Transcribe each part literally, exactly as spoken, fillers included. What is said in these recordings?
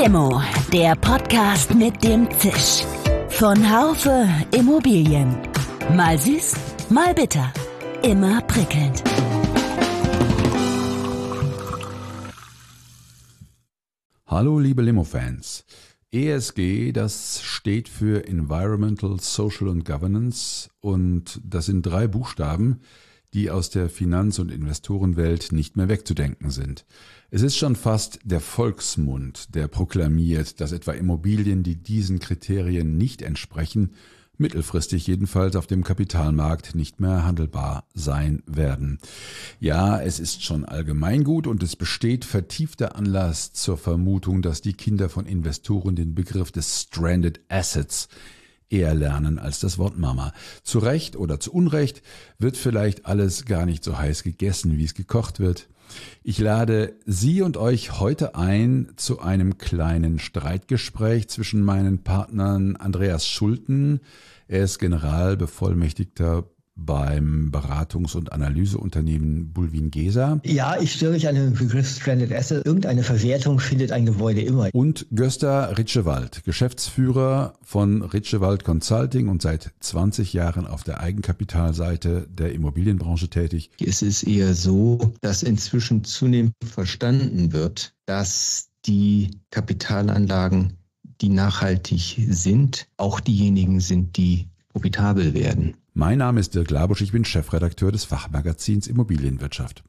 Limo, der Podcast mit dem Zisch. Von Haufe Immobilien. Mal süß, mal bitter. Immer prickelnd. Hallo liebe Limo-Fans. E S G, das steht für Environmental, Social und Governance und das sind drei Buchstaben, die aus der Finanz- und Investorenwelt nicht mehr wegzudenken sind. Es ist schon fast der Volksmund, der proklamiert, dass etwa Immobilien, die diesen Kriterien nicht entsprechen, mittelfristig jedenfalls auf dem Kapitalmarkt nicht mehr handelbar sein werden. Ja, es ist schon Allgemeingut und es besteht vertiefter Anlass zur Vermutung, dass die Kinder von Investoren den Begriff des Stranded Assets eher lernen als das Wort Mama. Zu Recht oder zu Unrecht wird vielleicht alles gar nicht so heiß gegessen, wie es gekocht wird. Ich lade Sie und euch heute ein zu einem kleinen Streitgespräch zwischen meinen Partnern Andreas Schulten. Er ist Generalbevollmächtigter beim Beratungs- und Analyseunternehmen Bulwiengesa. Ja, ich störe mich an den Begriff Stranded Asset. Irgendeine Verwertung findet ein Gebäude immer. Und Gösta Ritschewald, Geschäftsführer von Ritschewald Consulting und seit zwanzig Jahren auf der Eigenkapitalseite der Immobilienbranche tätig. Es ist eher so, dass inzwischen zunehmend verstanden wird, dass die Kapitalanlagen, die nachhaltig sind, auch diejenigen sind, die profitabel werden. Mein Name ist Dirk Labusch, ich bin Chefredakteur des Fachmagazins Immobilienwirtschaft.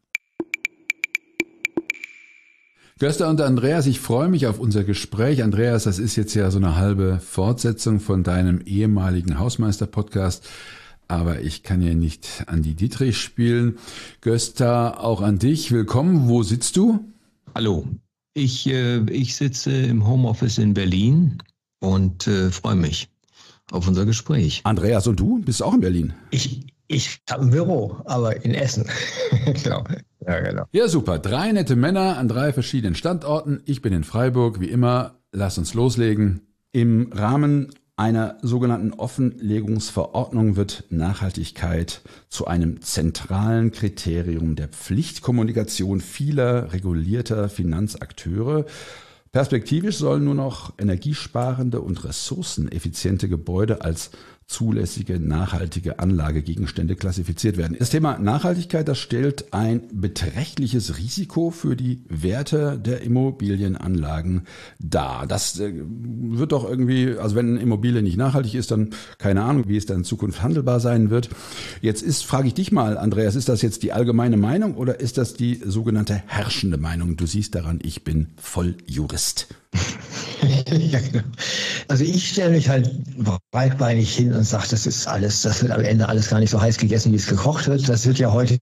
Gösta und Andreas, ich freue mich auf unser Gespräch. Andreas, das ist jetzt ja so eine halbe Fortsetzung von deinem ehemaligen Hausmeister-Podcast, aber ich kann ja nicht an die Dietrich spielen. Gösta, auch an dich. Willkommen. Wo sitzt du? Hallo, ich, äh, ich sitze im Homeoffice in Berlin und äh, freue mich auf unser Gespräch. Andreas, und du? Bist auch in Berlin? Ich, ich habe ein Büro, aber in Essen. Genau. Ja, genau. Ja, super. Drei nette Männer an drei verschiedenen Standorten. Ich bin in Freiburg, wie immer. Lass uns loslegen. Im Rahmen einer sogenannten Offenlegungsverordnung wird Nachhaltigkeit zu einem zentralen Kriterium der Pflichtkommunikation vieler regulierter Finanzakteure. Perspektivisch sollen nur noch energiesparende und ressourceneffiziente Gebäude als zulässige nachhaltige Anlagegegenstände klassifiziert werden. Das Thema Nachhaltigkeit, das stellt ein beträchtliches Risiko für die Werte der Immobilienanlagen dar. Das äh, wird doch irgendwie, also wenn eine Immobilie nicht nachhaltig ist, dann keine Ahnung, wie es dann in Zukunft handelbar sein wird. Jetzt ist, frage ich dich mal, Andreas, ist das jetzt die allgemeine Meinung oder ist das die sogenannte herrschende Meinung? Du siehst daran, ich bin Volljurist. Ja, genau. Also ich stelle mich halt breitbeinig hin und sage, das ist alles, das wird am Ende alles gar nicht so heiß gegessen, wie es gekocht wird. Das wird ja heute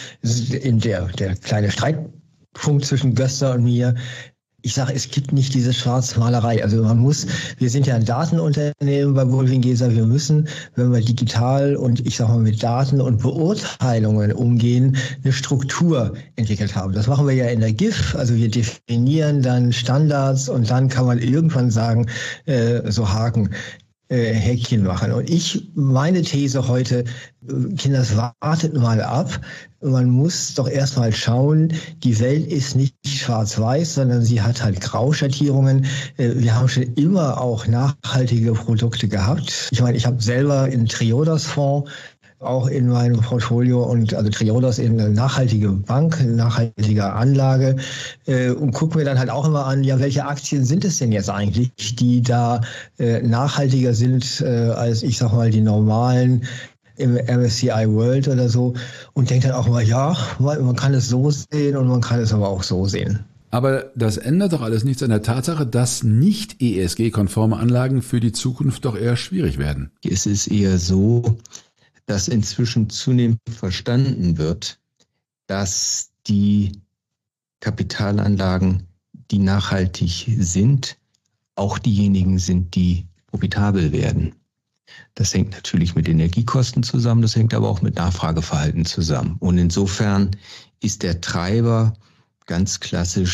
in der, der kleine Streitpunkt zwischen Gösta und mir. Ich sage, es gibt nicht diese Schwarzmalerei. Also man muss, wir sind ja ein Datenunternehmen bei Bulwiengesa, wir müssen, wenn wir digital und ich sage mal mit Daten und Beurteilungen umgehen, eine Struktur entwickelt haben. Das machen wir ja in der G I F, also wir definieren dann Standards und dann kann man irgendwann sagen, äh, so Haken. Äh, Häkchen machen. Und ich, meine These heute, Kinders, wartet mal ab. Man muss doch erstmal schauen, die Welt ist nicht schwarz-weiß, sondern sie hat halt Grauschattierungen. Äh, wir haben schon immer auch nachhaltige Produkte gehabt. Ich meine, ich habe selber einen Triodos-Fonds auch in meinem Portfolio und also Triodos eben eine nachhaltige Bank, eine nachhaltige Anlage äh, und gucken mir dann halt auch immer an, ja, welche Aktien sind es denn jetzt eigentlich, die da äh, nachhaltiger sind äh, als, ich sag mal, die normalen im M S C I World oder so und denkt dann auch mal, ja, man kann es so sehen und man kann es aber auch so sehen. Aber das ändert doch alles nichts an der Tatsache, dass nicht E S G-konforme Anlagen für die Zukunft doch eher schwierig werden. Es ist eher so, dass inzwischen zunehmend verstanden wird, dass die Kapitalanlagen, die nachhaltig sind, auch diejenigen sind, die profitabel werden. Das hängt natürlich mit Energiekosten zusammen, das hängt aber auch mit Nachfrageverhalten zusammen. Und insofern ist der Treiber ganz klassisch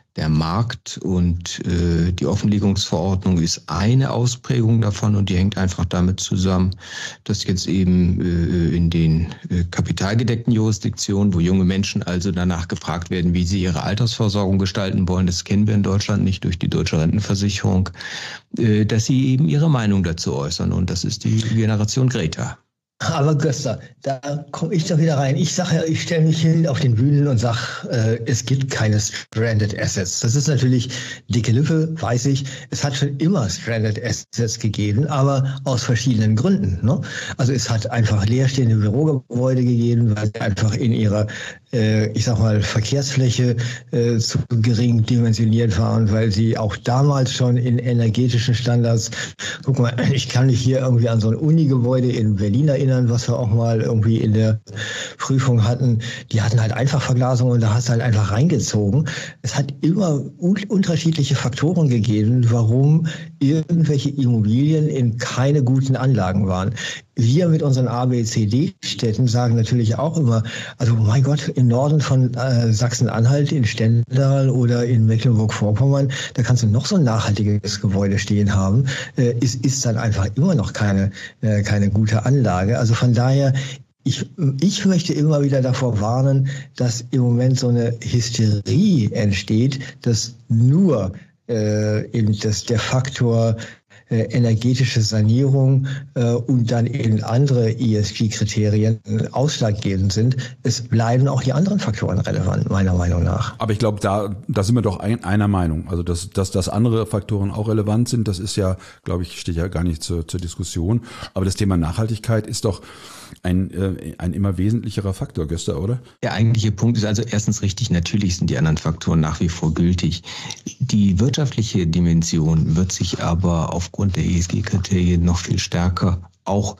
Der Markt und äh, die Offenlegungsverordnung ist eine Ausprägung davon und die hängt einfach damit zusammen, dass jetzt eben äh, in den äh, kapitalgedeckten Jurisdiktionen, wo junge Menschen also danach gefragt werden, wie sie ihre Altersversorgung gestalten wollen, das kennen wir in Deutschland nicht durch die deutsche Rentenversicherung, äh, dass sie eben ihre Meinung dazu äußern und das ist die Generation Greta. Aber Gösta, da komme ich doch wieder rein. Ich sage ja, ich stelle mich hin auf den Bühnen und sage, äh, es gibt keine Stranded Assets. Das ist natürlich dicke Lüffe, weiß ich. Es hat schon immer Stranded Assets gegeben, aber aus verschiedenen Gründen. Ne? Also es hat einfach leerstehende Bürogebäude gegeben, weil sie einfach in ihrer, äh, ich sag mal, Verkehrsfläche äh, zu gering dimensioniert waren, weil sie auch damals schon in energetischen Standards, guck mal, ich kann mich hier irgendwie an so ein Unigebäude in Berlin erinnern, was wir auch mal irgendwie in der Prüfung hatten, die hatten halt einfach Verglasung und da hast du halt einfach reingezogen. Es hat immer un- unterschiedliche Faktoren gegeben, warum irgendwelche Immobilien in keine guten Anlagen waren. Wir mit unseren A B C D-Städten sagen natürlich auch immer, also mein Gott, im Norden von äh, Sachsen-Anhalt, in Stendal oder in Mecklenburg-Vorpommern, da kannst du noch so ein nachhaltiges Gebäude stehen haben, äh, ist, ist dann einfach immer noch keine, äh, keine gute Anlage. Also von daher, ich, ich möchte immer wieder davor warnen, dass im Moment so eine Hysterie entsteht, dass nur äh, eben das, der Faktor Äh, energetische Sanierung äh, und dann eben andere E S G-Kriterien äh, ausschlaggebend sind. Es bleiben auch die anderen Faktoren relevant, meiner Meinung nach. Aber ich glaube, da, da sind wir doch ein, einer Meinung. Also, dass, dass, dass andere Faktoren auch relevant sind, das ist ja, glaube ich, steht ja gar nicht zur, zur Diskussion. Aber das Thema Nachhaltigkeit ist doch ein, äh, ein immer wesentlicherer Faktor, Gösta, oder? Der eigentliche Punkt ist also erstens richtig, natürlich sind die anderen Faktoren nach wie vor gültig. Die wirtschaftliche Dimension wird sich aber aufgrund der E S G-Kriterien noch viel stärker auch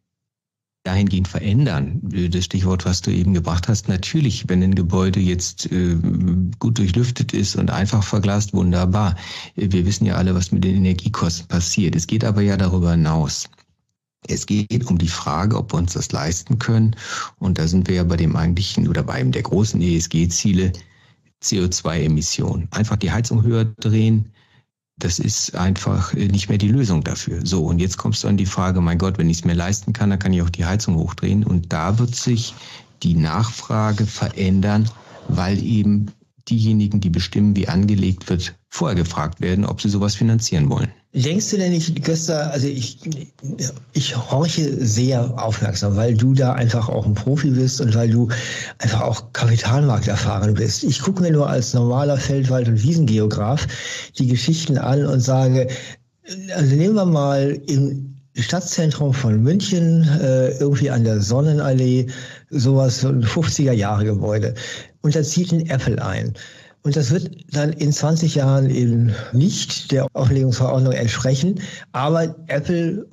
dahingehend verändern. Das Stichwort, was du eben gebracht hast, natürlich, wenn ein Gebäude jetzt äh, gut durchlüftet ist und einfach verglast, wunderbar. Wir wissen ja alle, was mit den Energiekosten passiert. Es geht aber ja darüber hinaus. Es geht um die Frage, ob wir uns das leisten können. Und da sind wir ja bei dem eigentlichen oder bei einem der großen E S G-Ziele, C O zwei Emissionen. Einfach die Heizung höher drehen, das ist einfach nicht mehr die Lösung dafür. So, und jetzt kommst du an die Frage, mein Gott, wenn ich es mir leisten kann, dann kann ich auch die Heizung hochdrehen. Und da wird sich die Nachfrage verändern, weil eben diejenigen, die bestimmen, wie angelegt wird, vorher gefragt werden, ob sie sowas finanzieren wollen. Denkst du denn nicht, Gösta, also ich, ich horche sehr aufmerksam, weil du da einfach auch ein Profi bist und weil du einfach auch Kapitalmarkt erfahren bist. Ich gucke mir nur als normaler Feldwald- und Wiesengeograf die Geschichten an und sage, also nehmen wir mal im Stadtzentrum von München, äh, irgendwie an der Sonnenallee, sowas, so ein fünfziger-Jahre-Gebäude. Und da zieht ein Apple ein. Und das wird dann in zwanzig Jahren eben nicht der Offenlegungsverordnung entsprechen. Aber Apple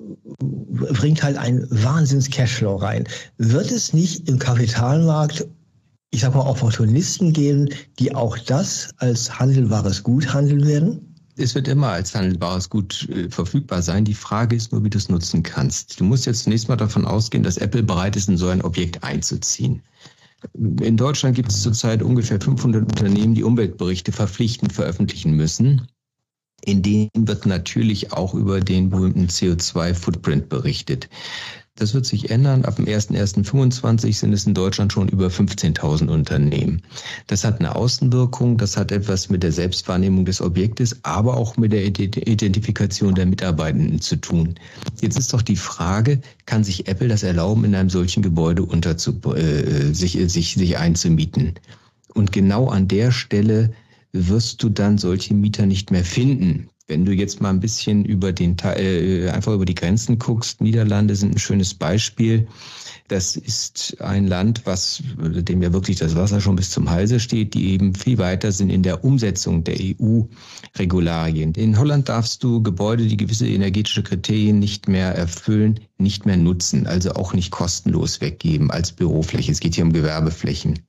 bringt halt einen Wahnsinns-Cashflow rein. Wird es nicht im Kapitalmarkt, ich sag mal, Opportunisten geben, die auch das als handelbares Gut handeln werden? Es wird immer als handelbares Gut äh, verfügbar sein. Die Frage ist nur, wie du es nutzen kannst. Du musst jetzt zunächst mal davon ausgehen, dass Apple bereit ist, in so ein Objekt einzuziehen. In Deutschland gibt es zurzeit ungefähr fünfhundert Unternehmen, die Umweltberichte verpflichtend veröffentlichen müssen. In denen wird natürlich auch über den berühmten C O zwei Footprint berichtet. Das wird sich ändern. Ab dem ersten ersten fünfundzwanzig sind es in Deutschland schon über fünfzehntausend Unternehmen. Das hat eine Außenwirkung, das hat etwas mit der Selbstwahrnehmung des Objektes, aber auch mit der Identifikation der Mitarbeitenden zu tun. Jetzt ist doch die Frage, kann sich Apple das erlauben, in einem solchen Gebäude unterzu, äh, sich, sich, sich einzumieten? Und genau an der Stelle wirst du dann solche Mieter nicht mehr finden. Wenn du jetzt mal ein bisschen über den äh, einfach über die Grenzen guckst, Niederlande sind ein schönes Beispiel. Das ist ein Land, was dem ja wirklich das Wasser schon bis zum Halse steht, die eben viel weiter sind in der Umsetzung der E U-Regularien. In Holland darfst du Gebäude, die gewisse energetische Kriterien nicht mehr erfüllen, nicht mehr nutzen, also auch nicht kostenlos weggeben als Bürofläche. Es geht hier um Gewerbeflächen.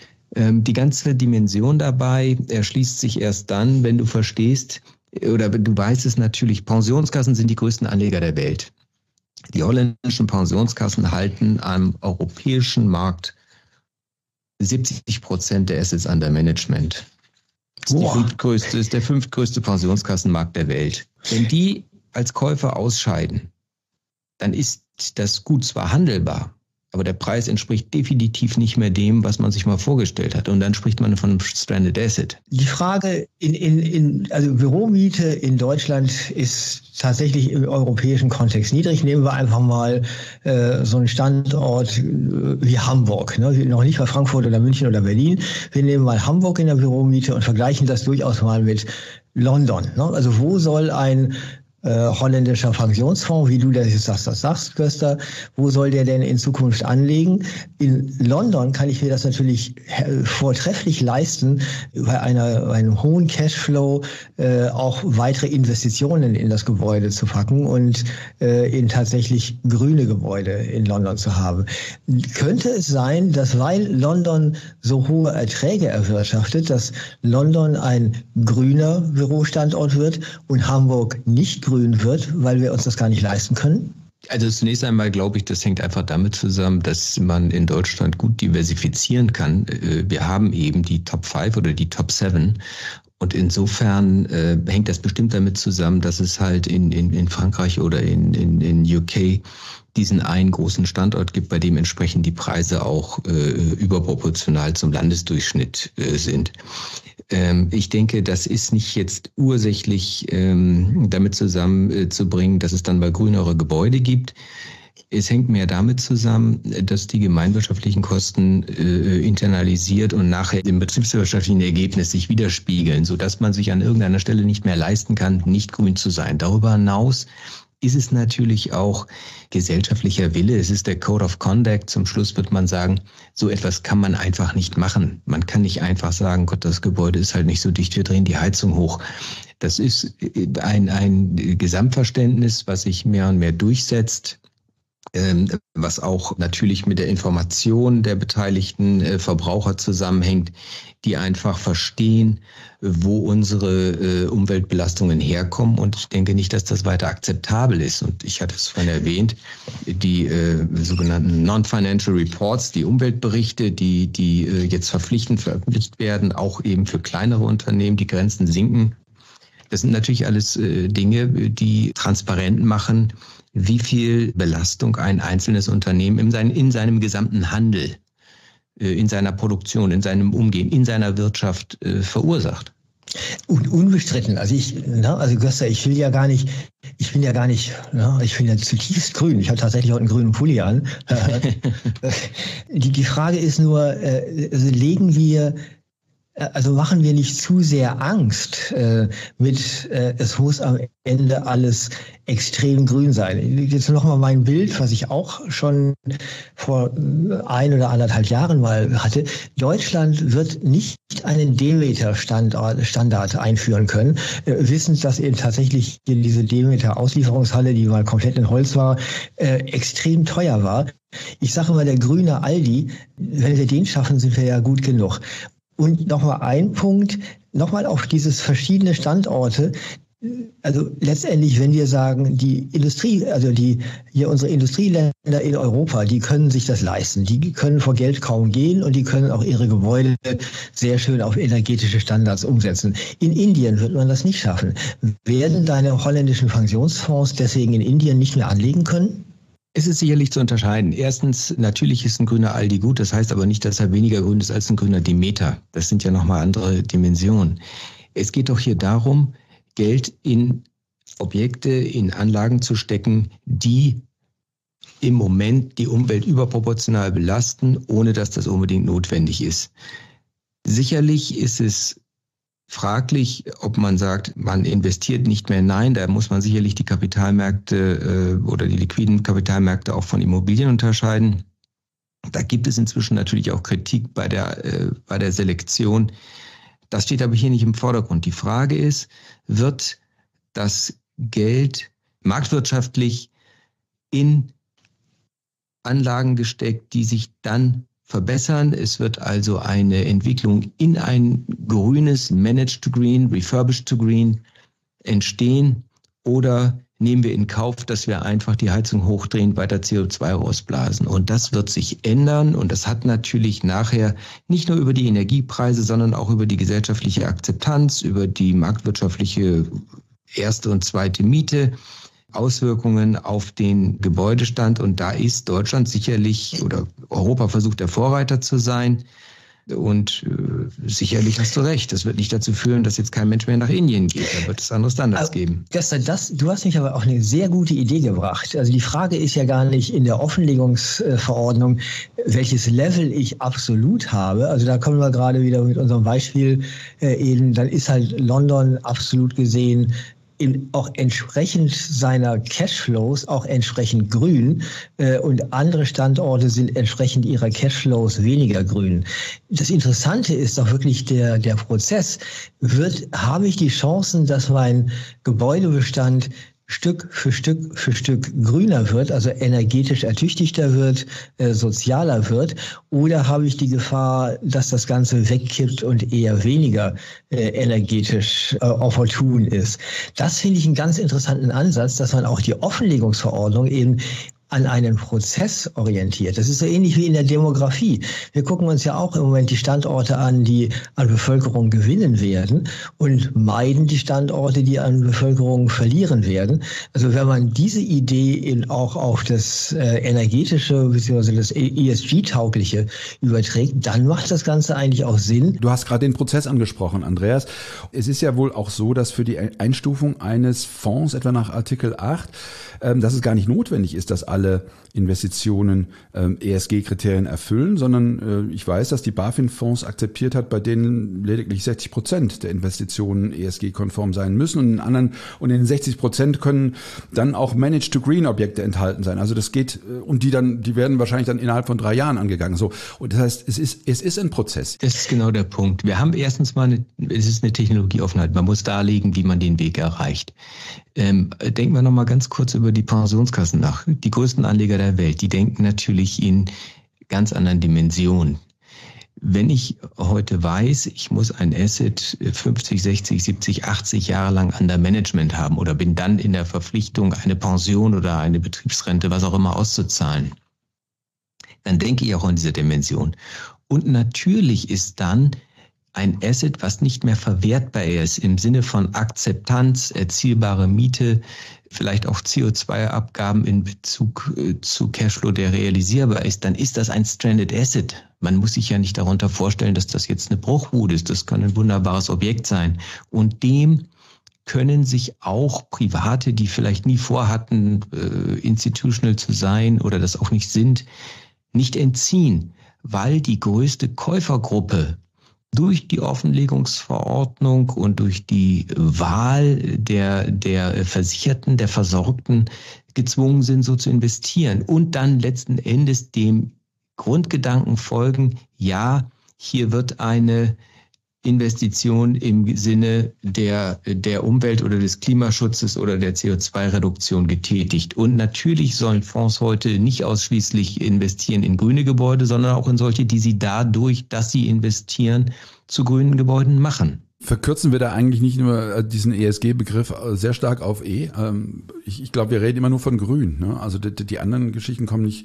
Die ganze Dimension dabei erschließt sich erst dann, wenn du verstehst, oder du weißt es natürlich, Pensionskassen sind die größten Anleger der Welt. Die holländischen Pensionskassen halten am europäischen Markt siebzig Prozent der Assets under Management. Das ist, die fünftgrößte, ist der fünftgrößte Pensionskassenmarkt der Welt. Wenn die als Käufer ausscheiden, dann ist das Gut zwar handelbar, aber der Preis entspricht definitiv nicht mehr dem, was man sich mal vorgestellt hat. Und dann spricht man von einem Stranded Asset. Die Frage, in, in, in, also Büromiete in Deutschland ist tatsächlich im europäischen Kontext niedrig. Nehmen wir einfach mal äh, so einen Standort äh, wie Hamburg, ne? Noch nicht mal Frankfurt oder München oder Berlin. Wir nehmen mal Hamburg in der Büromiete und vergleichen das durchaus mal mit London. Ne? Also wo soll ein Äh, holländischer Pensionsfonds, wie du das jetzt sagst, das sagst, Köster, wo soll der denn in Zukunft anlegen? In London kann ich mir das natürlich vortrefflich leisten, bei einer, einem hohen Cashflow äh, auch weitere Investitionen in das Gebäude zu packen und äh, in tatsächlich grüne Gebäude in London zu haben. Könnte es sein, dass weil London so hohe Erträge erwirtschaftet, dass London ein grüner Bürostandort wird und Hamburg nicht grün wird, weil wir uns das gar nicht leisten können? Also zunächst einmal glaube ich, das hängt einfach damit zusammen, dass man in Deutschland gut diversifizieren kann. Wir haben eben die Top fünf oder die Top sieben und insofern äh, hängt das bestimmt damit zusammen, dass es halt in, in, in Frankreich oder in, in, in U K diesen einen großen Standort gibt, bei dem entsprechend die Preise auch äh, überproportional zum Landesdurchschnitt äh, sind. Ähm, ich denke, das ist nicht jetzt ursächlich ähm, damit zusammenzubringen, dass es dann mal grünere Gebäude gibt. Es hängt mehr damit zusammen, dass die gemeinwirtschaftlichen Kosten äh, internalisiert und nachher im betriebswirtschaftlichen Ergebnis sich widerspiegeln, sodass man sich an irgendeiner Stelle nicht mehr leisten kann, nicht grün zu sein. Darüber hinaus ist es natürlich auch gesellschaftlicher Wille. Es ist der Code of Conduct. Zum Schluss wird man sagen, so etwas kann man einfach nicht machen. Man kann nicht einfach sagen, Gott, das Gebäude ist halt nicht so dicht, wir drehen die Heizung hoch. Das ist ein, ein Gesamtverständnis, was sich mehr und mehr durchsetzt, was auch natürlich mit der Information der beteiligten Verbraucher zusammenhängt, die einfach verstehen, wo unsere Umweltbelastungen herkommen. Und ich denke nicht, dass das weiter akzeptabel ist. Und ich hatte es vorhin erwähnt, die sogenannten Non-Financial Reports, die Umweltberichte, die, die jetzt verpflichtend veröffentlicht werden, auch eben für kleinere Unternehmen, die Grenzen sinken. Das sind natürlich alles Dinge, die transparent machen, wie viel Belastung ein einzelnes Unternehmen in, sein, in seinem gesamten Handel, in seiner Produktion, in seinem Umgehen, in seiner Wirtschaft äh, verursacht. Un- unbestritten. Also ich, na, also Göster, ich will ja gar nicht, ich bin ja gar nicht, na, ich bin ja zutiefst grün. Ich habe tatsächlich heute einen grünen Pulli an. die, die Frage ist nur, äh, also legen wir Also machen wir nicht zu sehr Angst äh, mit, äh, es muss am Ende alles extrem grün sein. Jetzt nochmal mein Bild, was ich auch schon vor ein oder anderthalb Jahren mal hatte. Deutschland wird nicht einen Demeter-Standard Standard einführen können, äh, wissend, dass eben tatsächlich diese Demeter-Auslieferungshalle, die mal komplett in Holz war, äh, extrem teuer war. Ich sage mal, der grüne Aldi, wenn wir den schaffen, sind wir ja gut genug. Und nochmal ein Punkt, nochmal auf dieses verschiedene Standorte. Also letztendlich, wenn wir sagen, die Industrie, also die hier unsere Industrieländer in Europa, die können sich das leisten. Die können vor Geld kaum gehen und die können auch ihre Gebäude sehr schön auf energetische Standards umsetzen. In Indien wird man das nicht schaffen. Werden deine holländischen Pensionsfonds deswegen in Indien nicht mehr anlegen können? Es ist sicherlich zu unterscheiden. Erstens, natürlich ist ein grüner Aldi gut, das heißt aber nicht, dass er weniger grün ist als ein grüner Demeter. Das sind ja nochmal andere Dimensionen. Es geht doch hier darum, Geld in Objekte, in Anlagen zu stecken, die im Moment die Umwelt überproportional belasten, ohne dass das unbedingt notwendig ist. Sicherlich ist es fraglich, ob man sagt, man investiert nicht mehr. Nein, da muss man sicherlich die Kapitalmärkte äh, oder die liquiden Kapitalmärkte auch von Immobilien unterscheiden. Da gibt es inzwischen natürlich auch Kritik bei der, äh, bei der Selektion. Das steht aber hier nicht im Vordergrund. Die Frage ist, wird das Geld marktwirtschaftlich in Anlagen gesteckt, die sich dann verbessern. Es wird also eine Entwicklung in ein grünes Managed to Green, Refurbished to Green entstehen, oder nehmen wir in Kauf, dass wir einfach die Heizung hochdrehen, weiter C O zwei rausblasen. Und das wird sich ändern. Und das hat natürlich nachher nicht nur über die Energiepreise, sondern auch über die gesellschaftliche Akzeptanz, über die marktwirtschaftliche erste und zweite Miete Auswirkungen auf den Gebäudestand. Und da ist Deutschland sicherlich, oder Europa versucht, der Vorreiter zu sein. Und äh, sicherlich hast du recht, das wird nicht dazu führen, dass jetzt kein Mensch mehr nach Indien geht. Da wird es andere Standards geben. Gestern, das, du hast mich aber auch eine sehr gute Idee gebracht. Also die Frage ist ja gar nicht in der Offenlegungsverordnung, welches Level ich absolut habe. Also da kommen wir gerade wieder mit unserem Beispiel äh, eben, dann ist halt London absolut gesehen in, auch entsprechend seiner Cashflows auch entsprechend grün äh, und andere Standorte sind entsprechend ihrer Cashflows weniger grün. Das Interessante ist doch wirklich der, der Prozess. Wird, habe ich die Chancen, dass mein Gebäudebestand Stück für Stück für Stück grüner wird, also energetisch ertüchtigter wird, äh, sozialer wird, oder habe ich die Gefahr, dass das Ganze wegkippt und eher weniger äh, energetisch äh, opportun ist? Das finde ich einen ganz interessanten Ansatz, dass man auch die Offenlegungsverordnung eben an einen Prozess orientiert. Das ist so ähnlich wie in der Demografie. Wir gucken uns ja auch im Moment die Standorte an, die an Bevölkerung gewinnen werden und meiden die Standorte, die an Bevölkerung verlieren werden. Also wenn man diese Idee eben auch auf das äh, energetische bzw. das E S G-taugliche überträgt, dann macht das Ganze eigentlich auch Sinn. Du hast gerade den Prozess angesprochen, Andreas. Es ist ja wohl auch so, dass für die Einstufung eines Fonds, etwa nach Artikel acht, ähm, dass es gar nicht notwendig ist, dass alle Investitionen ähm, E S G-Kriterien erfüllen, sondern äh, ich weiß, dass die BaFin-Fonds akzeptiert hat, bei denen lediglich sechzig Prozent der Investitionen E S G-konform sein müssen und in anderen und in den sechzig Prozent können dann auch Managed-to-Green-Objekte enthalten sein. Also das geht äh, und die dann, die werden wahrscheinlich dann innerhalb von drei Jahren angegangen. So und das heißt, es ist es ist ein Prozess. Das ist genau der Punkt. Wir haben erstens mal eine, es ist eine Technologieoffenheit. Man muss darlegen, wie man den Weg erreicht. Ähm, denken wir noch mal ganz kurz über die Pensionskassen nach. Die größten Anleger der Welt, die denken natürlich in ganz anderen Dimensionen. Wenn ich heute weiß, ich muss ein Asset fünfzig, sechzig, siebzig, achtzig Jahre lang under Management haben oder bin dann in der Verpflichtung, eine Pension oder eine Betriebsrente, was auch immer, auszuzahlen, dann denke ich auch in dieser Dimension. Und natürlich ist dann ein Asset, was nicht mehr verwertbar ist, im Sinne von Akzeptanz, erzielbare Miete, vielleicht auch C O zwei Abgaben in Bezug zu Cashflow, der realisierbar ist, dann ist das ein Stranded Asset. Man muss sich ja nicht darunter vorstellen, dass das jetzt eine Bruchbude ist. Das kann ein wunderbares Objekt sein. Und dem können sich auch Private, die vielleicht nie vorhatten, äh, institutional zu sein oder das auch nicht sind, nicht entziehen, weil die größte Käufergruppe durch die Offenlegungsverordnung und durch die Wahl der, der Versicherten, der Versorgten gezwungen sind, so zu investieren und dann letzten Endes dem Grundgedanken folgen, ja, hier wird eine Investition im Sinne der, der Umwelt oder des Klimaschutzes oder der C O zwei Reduktion getätigt. Und natürlich sollen Fonds heute nicht ausschließlich investieren in grüne Gebäude, sondern auch in solche, die sie dadurch, dass sie investieren, zu grünen Gebäuden machen. Verkürzen wir da eigentlich nicht nur diesen E S G-Begriff sehr stark auf E? Ich, ich glaube, wir reden immer nur von grün. Ne? Also die, die anderen Geschichten kommen nicht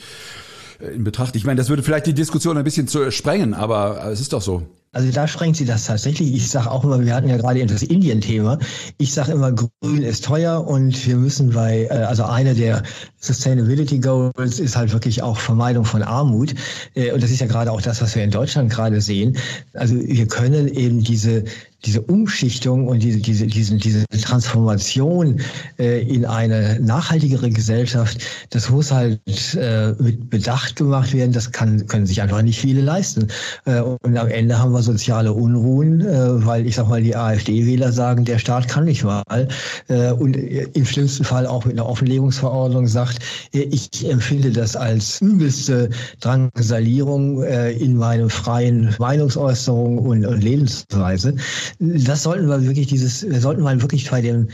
in Betracht. Ich meine, das würde vielleicht die Diskussion ein bisschen zu sprengen, aber es ist doch so. Also da sprengt sie das tatsächlich. Ich sage auch immer, wir hatten ja gerade eben das Indien-Thema. Ich sage immer, grün ist teuer und wir müssen bei, also eine der Sustainability Goals ist halt wirklich auch Vermeidung von Armut. Und das ist ja gerade auch das, was wir in Deutschland gerade sehen. Also wir können eben diese diese Umschichtung und diese, diese, diese, diese Transformation äh, in eine nachhaltigere Gesellschaft, das muss halt äh, mit Bedacht gemacht werden. Das kann, können sich einfach nicht viele leisten. Äh, und am Ende haben wir soziale Unruhen, äh, weil ich sag mal, die AfD-Wähler sagen, der Staat kann nicht mal. Äh, und im schlimmsten Fall auch mit einer Offenlegungsverordnung sagt, äh, ich empfinde das als übelste Drangsalierung äh, in meinem freien Meinungsäußerung und, und Lebensweise. Das sollten wir wirklich dieses, wir sollten mal wirklich bei dem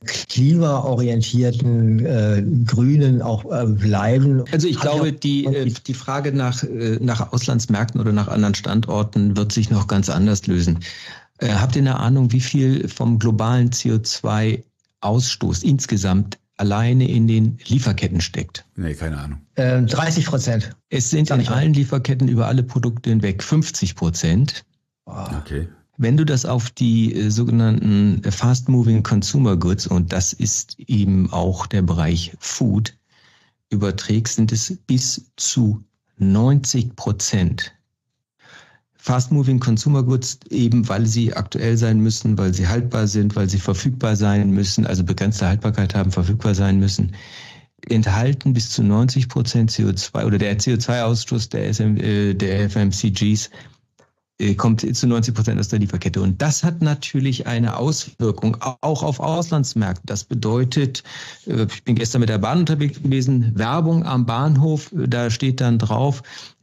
klimaorientierten äh, Grünen auch äh, bleiben. Also ich Hat glaube, die, äh, die Frage nach, äh, nach Auslandsmärkten oder nach anderen Standorten wird sich noch ganz anders lösen. Äh, habt ihr eine Ahnung, wie viel vom globalen C O zwei Ausstoß insgesamt alleine in den Lieferketten steckt? Nee, keine Ahnung. Ähm, dreißig Prozent. Es sind in allen Lieferketten über alle Produkte hinweg fünfzig Prozent. Okay. Wenn du das auf die äh, sogenannten Fast-Moving Consumer Goods, und das ist eben auch der Bereich Food, überträgst, sind es bis zu neunzig Prozent. Fast-Moving Consumer Goods, eben weil sie aktuell sein müssen, weil sie haltbar sind, weil sie verfügbar sein müssen, also begrenzte Haltbarkeit haben, verfügbar sein müssen, enthalten bis zu neunzig Prozent C O zwei oder der C O zwei Ausstoß der, S M, äh, der F M C Gs kommt zu neunzig Prozent aus der Lieferkette. Und das hat natürlich eine Auswirkung auch auf Auslandsmärkte. Das bedeutet, ich bin gestern mit der Bahn unterwegs gewesen, Werbung am Bahnhof, da steht dann drauf,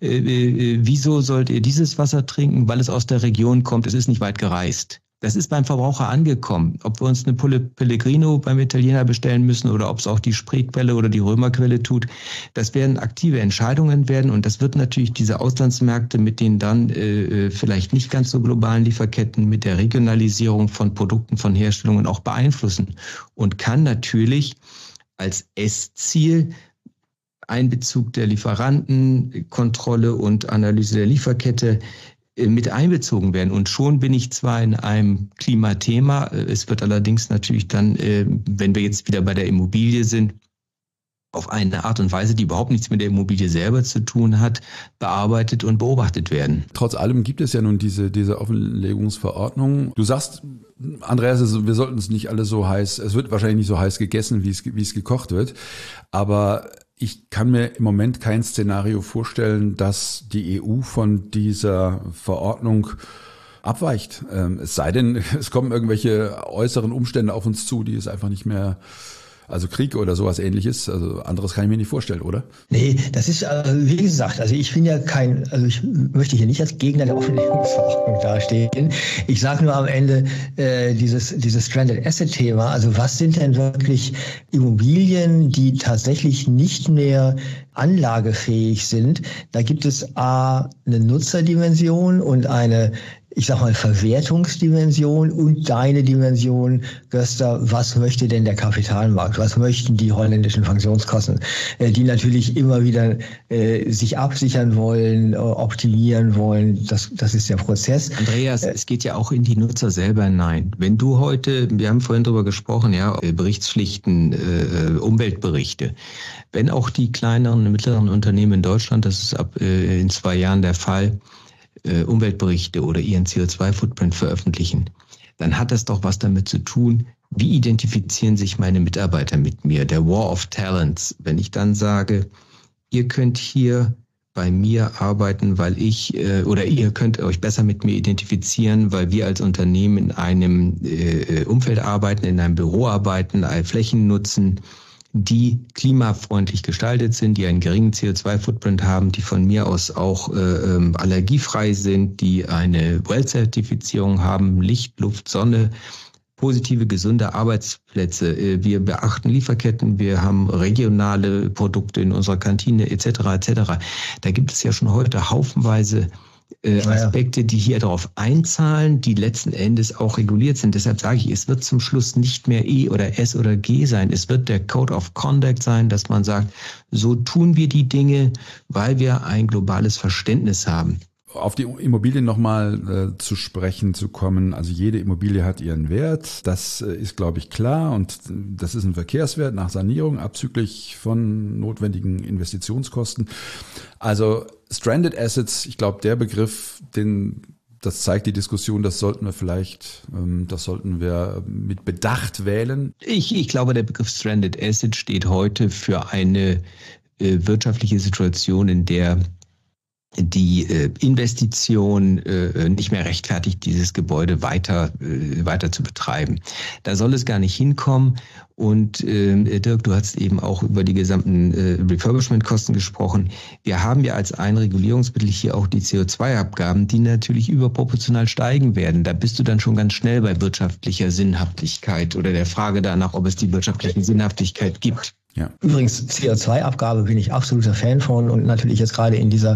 wieso sollt ihr dieses Wasser trinken? Weil es aus der Region kommt, es ist nicht weit gereist. Das ist beim Verbraucher angekommen. Ob wir uns eine Pulle Pellegrino beim Italiener bestellen müssen oder ob es auch die Spreequelle oder die Römerquelle tut, das werden aktive Entscheidungen werden. Und das wird natürlich diese Auslandsmärkte mit den dann äh, vielleicht nicht ganz so globalen Lieferketten, mit der Regionalisierung von Produkten, von Herstellungen auch beeinflussen. Und kann natürlich als Essziel Einbezug der Lieferanten, Kontrolle und Analyse der Lieferkette mit einbezogen werden. Und schon bin ich zwar in einem Klimathema, es wird allerdings natürlich dann, wenn wir jetzt wieder bei der Immobilie sind, auf eine Art und Weise, die überhaupt nichts mit der Immobilie selber zu tun hat, bearbeitet und beobachtet werden. Trotz allem gibt es ja nun diese, diese Offenlegungsverordnung. Du sagst, Andreas, wir sollten es nicht alle so heiß, es wird wahrscheinlich nicht so heiß gegessen, wie es, wie es gekocht wird, aber ich kann mir im Moment kein Szenario vorstellen, dass die E U von dieser Verordnung abweicht. Es sei denn, es kommen irgendwelche äußeren Umstände auf uns zu, die es einfach nicht mehr, also Krieg oder sowas Ähnliches, also anderes kann ich mir nicht vorstellen, oder? Nee, das ist, also wie gesagt, also ich bin ja kein, also ich möchte hier nicht als Gegner der Offenlegungsverordnung dastehen. Ich sage nur am Ende äh, dieses, dieses Stranded Asset-Thema, also was sind denn wirklich Immobilien, die tatsächlich nicht mehr anlagefähig sind? Da gibt es A, eine Nutzerdimension und eine, ich sag mal, Verwertungsdimension und deine Dimension, Gösta, was möchte denn der Kapitalmarkt? Was möchten die holländischen Pensionskassen, äh, die natürlich immer wieder äh, sich absichern wollen, äh, optimieren wollen? Das, das ist der Prozess. Andreas, äh, es geht ja auch in die Nutzer selber hinein. Wenn du heute, wir haben vorhin drüber gesprochen, ja, Berichtspflichten, äh, Umweltberichte. Wenn auch die kleineren und mittleren Unternehmen in Deutschland, das ist ab äh, in zwei Jahren der Fall, Umweltberichte oder ihren C O zwei Footprint veröffentlichen, dann hat das doch was damit zu tun, wie identifizieren sich meine Mitarbeiter mit mir, der War of Talents. Wenn ich dann sage, ihr könnt hier bei mir arbeiten, weil ich, oder ihr könnt euch besser mit mir identifizieren, weil wir als Unternehmen in einem Umfeld arbeiten, in einem Büro arbeiten, Flächen nutzen, die klimafreundlich gestaltet sind, die einen geringen C O zwei Footprint haben, die von mir aus auch äh, allergiefrei sind, die eine WELL-Zertifizierung haben, Licht, Luft, Sonne, positive, gesunde Arbeitsplätze. Wir beachten Lieferketten, wir haben regionale Produkte in unserer Kantine et cetera et cetera. Da gibt es ja schon heute haufenweise Äh, Aspekte, die hier darauf einzahlen, die letzten Endes auch reguliert sind. Deshalb sage ich, es wird zum Schluss nicht mehr E oder S oder G sein. Es wird der Code of Conduct sein, dass man sagt, so tun wir die Dinge, weil wir ein globales Verständnis haben. Auf die Immobilien nochmal äh, zu sprechen zu kommen. Also jede Immobilie hat ihren Wert. Das äh, ist, glaube ich, klar. Und das ist ein Verkehrswert nach Sanierung, abzüglich von notwendigen Investitionskosten. Also Stranded Assets, ich glaube, der Begriff, den, das zeigt die Diskussion, das sollten wir vielleicht, ähm, das sollten wir mit Bedacht wählen. Ich, ich glaube, der Begriff Stranded Asset steht heute für eine äh, wirtschaftliche Situation, in der die äh, Investition äh, nicht mehr rechtfertigt, dieses Gebäude weiter äh, weiter zu betreiben. Da soll es gar nicht hinkommen. Und äh, Dirk, du hast eben auch über die gesamten äh, Refurbishment-Kosten gesprochen. Wir haben ja als ein Regulierungsmittel hier auch die C O zwei Abgaben, die natürlich überproportional steigen werden. Da bist du dann schon ganz schnell bei wirtschaftlicher Sinnhaftigkeit oder der Frage danach, ob es die wirtschaftliche Sinnhaftigkeit gibt. Ja. Übrigens, C O zwei Abgabe bin ich absoluter Fan von und natürlich jetzt gerade in dieser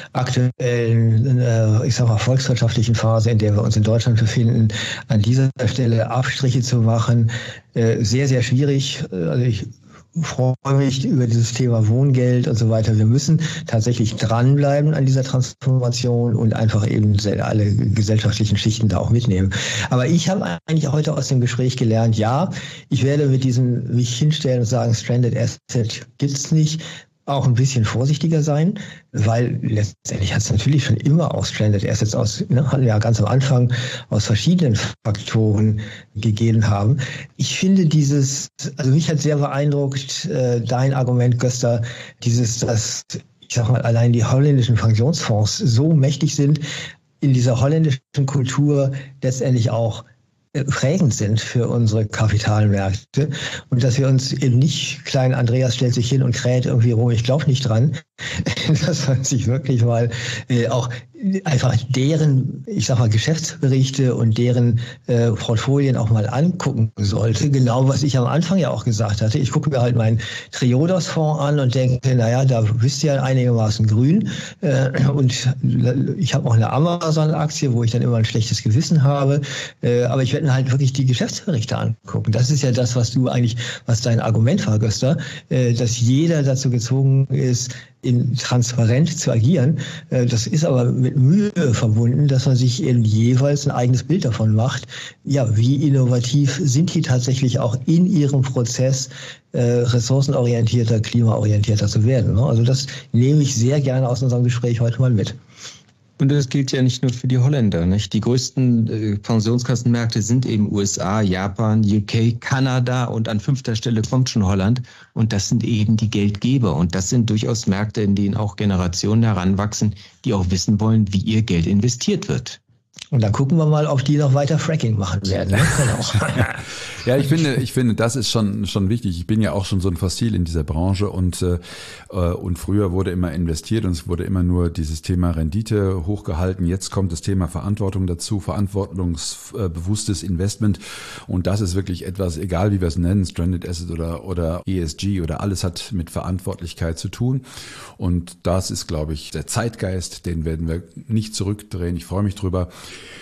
aktuellen, äh, ich sag mal, volkswirtschaftlichen Phase, in der wir uns in Deutschland befinden, an dieser Stelle Abstriche zu machen, äh, sehr, sehr schwierig. Also ich freue mich über dieses Thema Wohngeld und so weiter. Wir müssen tatsächlich dranbleiben an dieser Transformation und einfach eben alle gesellschaftlichen Schichten da auch mitnehmen. Aber ich habe eigentlich heute aus dem Gespräch gelernt, ja, ich werde mit diesem mich hinstellen und sagen, Stranded Asset gibt's nicht, auch ein bisschen vorsichtiger sein, weil letztendlich hat es natürlich schon immer auch Stranded Assets aus, ne, hatten wir ja ganz am Anfang, aus verschiedenen Faktoren gegeben haben. Ich finde dieses, also mich hat sehr beeindruckt, äh, dein Argument, Gösta, dieses, dass, ich sag mal, allein die holländischen Pensionsfonds so mächtig sind, in dieser holländischen Kultur letztendlich auch prägend sind für unsere Kapitalmärkte und dass wir uns eben nicht, klein Andreas stellt sich hin und kräht irgendwie rum, ich glaube nicht dran, dass man sich wirklich mal äh, auch einfach deren, ich sag mal, Geschäftsberichte und deren äh, Portfolien auch mal angucken sollte. Genau, was ich am Anfang ja auch gesagt hatte. Ich gucke mir halt meinen Triodos-Fonds an und denke, naja, da bist du ja einigermaßen grün. Äh, und ich habe auch eine Amazon-Aktie, wo ich dann immer ein schlechtes Gewissen habe. Äh, aber ich werde mir halt wirklich die Geschäftsberichte angucken. Das ist ja das, was du eigentlich, was dein Argument war, Gösta, äh, dass jeder dazu gezwungen ist, in transparent zu agieren. Das ist aber mit Mühe verbunden, dass man sich eben jeweils ein eigenes Bild davon macht. Ja, wie innovativ sind die tatsächlich auch in ihrem Prozess, äh, ressourcenorientierter, klimaorientierter zu werden. Also das nehme ich sehr gerne aus unserem Gespräch heute mal mit. Und das gilt ja nicht nur für die Holländer, nicht? Die größten äh, Pensionskassenmärkte sind eben U S A, Japan, U K, Kanada und an fünfter Stelle kommt schon Holland. Und das sind eben die Geldgeber. Und das sind durchaus Märkte, in denen auch Generationen heranwachsen, die auch wissen wollen, wie ihr Geld investiert wird. Und dann gucken wir mal, ob die noch weiter Fracking machen werden. Ne? Genau. Ja, ich finde, ich finde, das ist schon schon wichtig. Ich bin ja auch schon so ein Fossil in dieser Branche und äh, und früher wurde immer investiert und es wurde immer nur dieses Thema Rendite hochgehalten. Jetzt kommt das Thema Verantwortung dazu, verantwortungsbewusstes Investment und das ist wirklich etwas, egal wie wir es nennen, Stranded Asset oder oder E S G oder alles hat mit Verantwortlichkeit zu tun und das ist, glaube ich, der Zeitgeist, den werden wir nicht zurückdrehen. Ich freue mich drüber.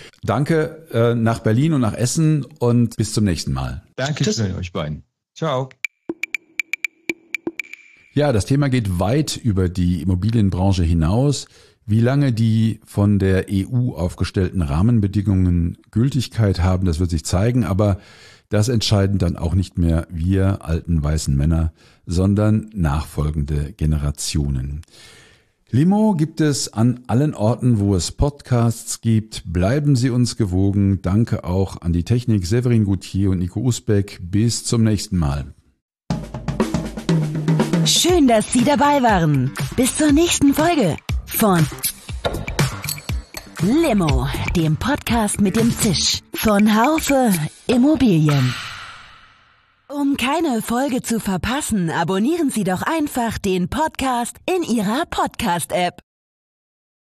Danke äh, nach Berlin und nach Essen und bis zum nächsten Mal. Danke schön euch beiden. Ciao. Ja, das Thema geht weit über die Immobilienbranche hinaus. Wie lange die von der E U aufgestellten Rahmenbedingungen Gültigkeit haben, das wird sich zeigen, aber das entscheiden dann auch nicht mehr wir alten weißen Männer, sondern nachfolgende Generationen. Limo gibt es an allen Orten, wo es Podcasts gibt. Bleiben Sie uns gewogen. Danke auch an die Technik Severin Gutier und Nico Usbeck. Bis zum nächsten Mal. Schön, dass Sie dabei waren. Bis zur nächsten Folge von Limo, dem Podcast mit dem Zisch von Haufe Immobilien. Um keine Folge zu verpassen, abonnieren Sie doch einfach den Podcast in Ihrer Podcast-App.